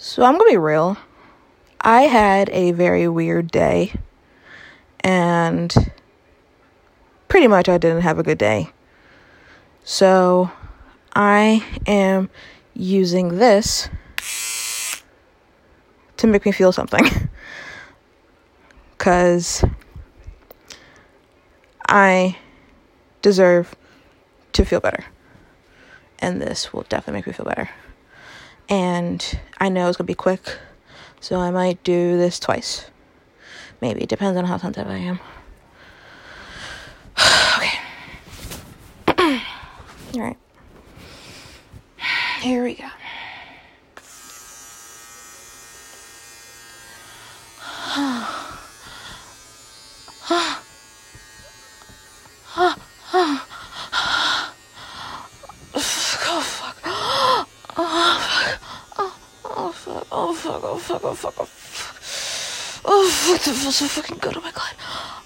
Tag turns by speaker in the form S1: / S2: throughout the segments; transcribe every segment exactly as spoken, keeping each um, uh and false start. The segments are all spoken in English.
S1: So I'm gonna be real. I had a very weird day, and pretty much I didn't have a good day. So I am using this to make me feel something. Because I deserve to feel better. And this will definitely make me feel better. And I know it's going to be quick, so I might do this twice. Maybe. It depends on how sensitive I am. Okay. Alright. Here we go. Oh fuck, oh fuck, oh fuck, oh fuck. Oh fuck, that feels so fucking good, oh my god.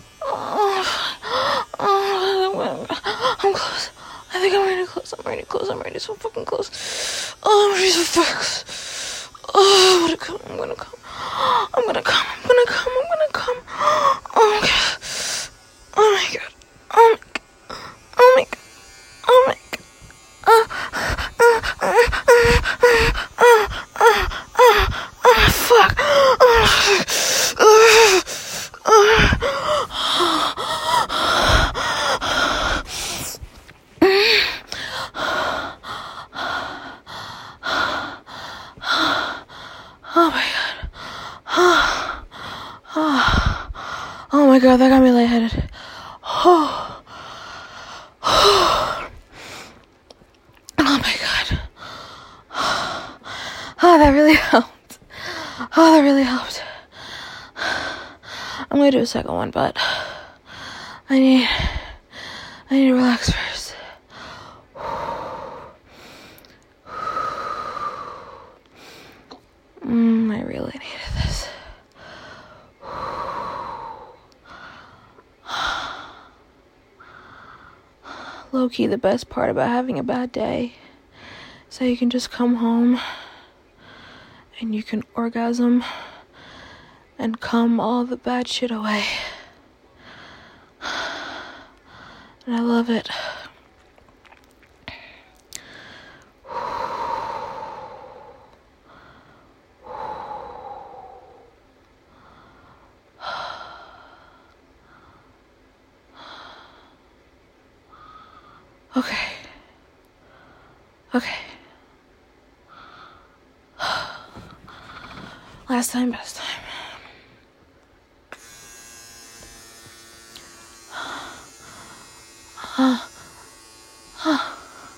S1: Oh, oh, I'm close. I think I'm ready to close, I'm ready to close, I'm ready so fucking close. Oh, I'm ready so fucking close. Oh, I'm gonna come, I'm gonna come. I'm gonna come, I'm gonna come, I'm gonna come. Oh my god. Oh my god. Oh my god. Oh my god. Oh my god. Oh, uh, uh, uh, uh, uh, uh, uh, fuck. Oh, oh my god. Oh my god, that got me lightheaded. Oh. Oh my god. Oh, that really helped. Oh, that really helped. I'm gonna do a second one, but I need I need to relax first. Mm, I really needed this. Low-key, the best part about having a bad day is that you can just come home and you can orgasm and cum all the bad shit away. And I love it. Okay. Okay. Last time, best time. Uh, uh,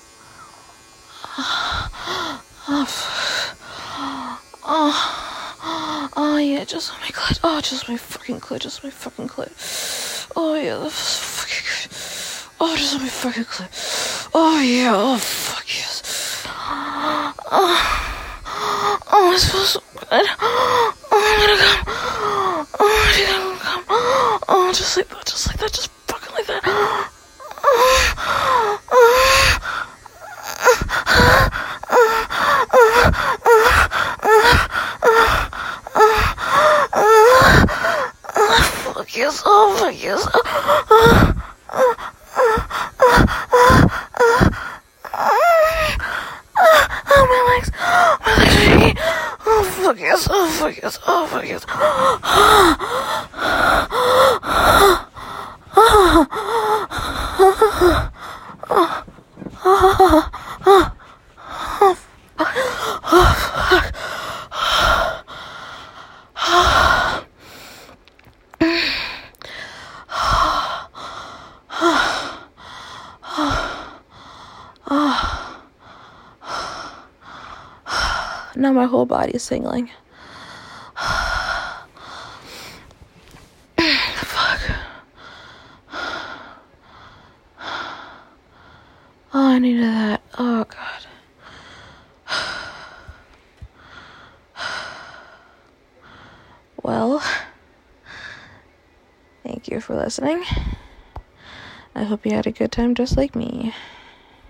S1: oh, oh, yeah, just on my clit. Oh, just my fucking clit. Just my fucking clit. Oh, yeah, that's so fucking good. Oh, just on my fucking clit. Oh, yeah, oh, fuck yes. Oh, oh, it smells so good. Oh, I'm gonna come. Oh, I'm gonna come. Oh, just like that, just like that, just fucking like that. Fuck yes, oh, fuck yes. Oh, my legs, my legs are shaking. Oh, fuck yes, oh, fuck yes, oh, fuck yes. Now my whole body is tingling. Fuck. Oh, I needed that. Oh, God. Well, thank you for listening. I hope you had a good time just like me.